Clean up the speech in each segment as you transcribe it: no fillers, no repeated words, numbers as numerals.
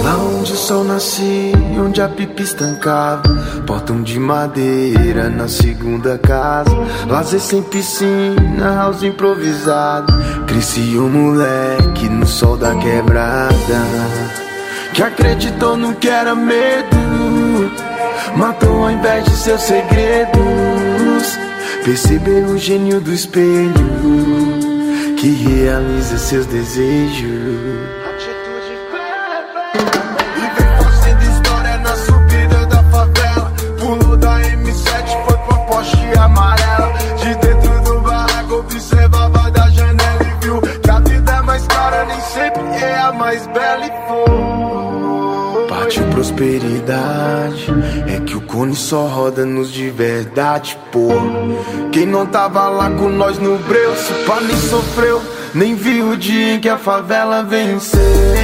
Lá onde o sol nascia, onde a pipa estancava, portão de madeira na segunda casa. Lazer sem piscina, house improvisado. Cresci um moleque no sol da quebrada, que acreditou no que era medo, matou ao invés de seus segredos. Percebeu o gênio do espelho, que realiza seus desejos. E vem fazendo história na subida da favela. Pulou da M7, foi pra Porsche amarela. De dentro do barraco observava da janela e viu que a vida é mais cara, nem sempre é a mais bela. E foi partiu prosperidade, é que o cone só roda nos de verdade, pô. Quem não tava lá com nós no breu, se pá nem sofreu, nem viu o dia em que a favela venceu.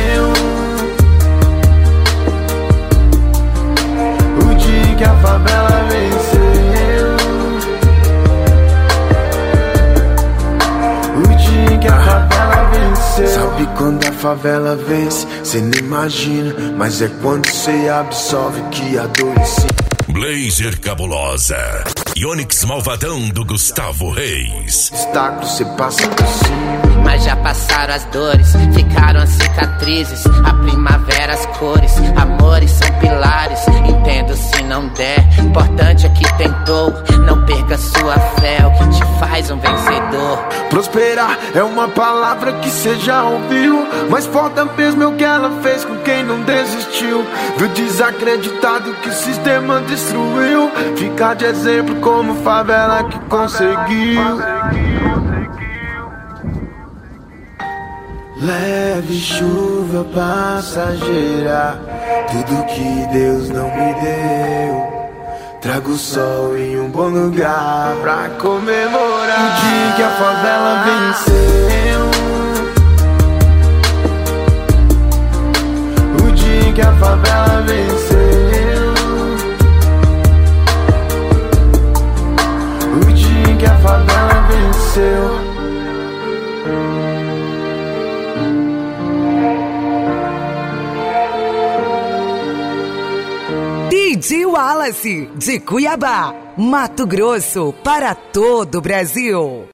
O dia em que a favela venceu. O dia em que a favela venceu. Sabe quando a favela vence? Cê nem imagina, mas é quando cê absolve que a dor ensina. Blazer Cabulosa e Onyx Malvadão do Gustavo Reis. Obstáculo cê passa por cima, mas já passaram as dores, ficaram as cicatrizes, a primavera, as cores, amores são pilares. Entendo se não der, importante é que tentou. Não perca sua fé, é o que te faz um vencedor. Prosperar é uma palavra que cê já ouviu, mas foda mesmo é o que ela fez com quem não desistiu. Viu desacreditado que o sistema destruiu, ficar de exemplo como favela que conseguiu. Leve chuva passageira, tudo que Deus não me deu. Trago o sol em um bom lugar pra comemorar o dia que a favela venceu. O dia que a favela venceu. O dia que a favela venceu. DJ Wallace, de Cuiabá, Mato Grosso, para todo o Brasil.